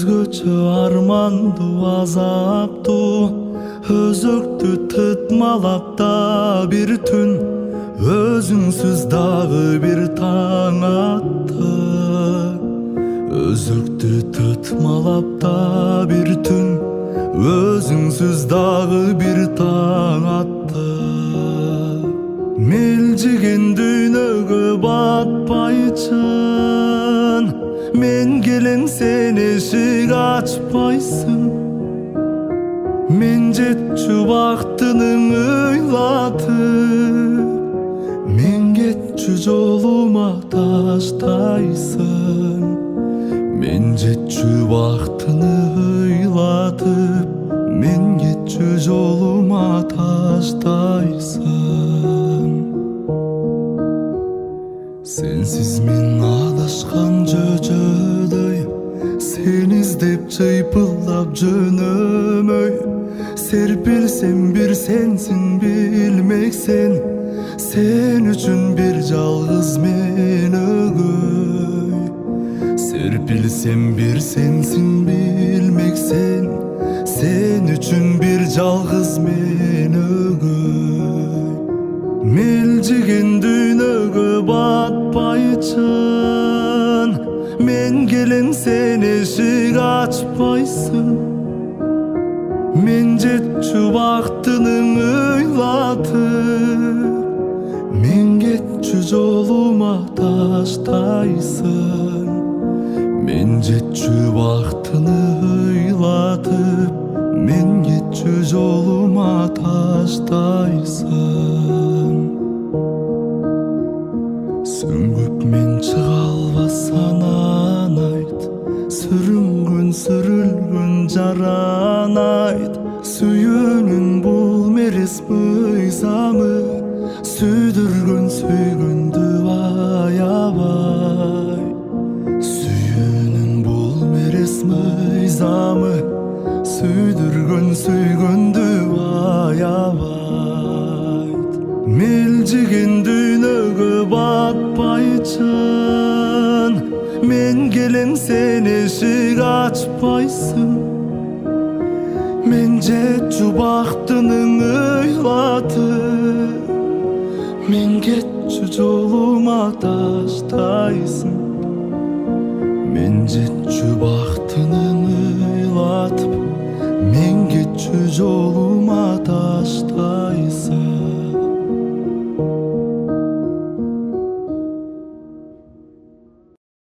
өзгөчө армандуу азаптуу өзөктү тытмалап да бир түн өзүңсүз дагы бир таң атты өзөктү тытмалап да бир түн өзүңсүз дагы бир таң атты мелжиген дүйнөгө батпайчын мен келем сен эшик ачпайсың мен жетчү бактының ыйлатып мен кетчү жолума таштайсың мен жетчү бактыны ыйлатып мен кетчү жолума таштайсың сенсиз мен адашкан жөжөдөй сен издеп чыйпылдап жөнөмөй серпилсем бир сенсиң билмексен сен үчүн бир жалгыз мен өгөй серпилсем бир сенсиң билмексен сен үчүн бир жалгыз мен өгөй мелжиген дүйнөгө батпайчын мен келем сен эшик ачпайсың мен жетчү бактының ыйлатып мен кетчү жолума таштайсың мен жетчү бактыны ыйлатып мен кетчү жолума таштайсың сөңгүп мен чыга албасам айт сүрүнгөн сүрүлгөн жаран айт сүйүүнүн бул мерес мыйзамы сүйдүргөн сүйгөндү аябай сүйүүнүн бул мерес мыйзамы сүйдүргөн сүйгөндү аябайт мелжиген дүйнөгө батпайчын мен келем сен эшик ачпайсың мен жетчү бактының ыйлатып мен кетчү жолума таштайсың мен жетчү бактының ыйлатып мен кетчү жолума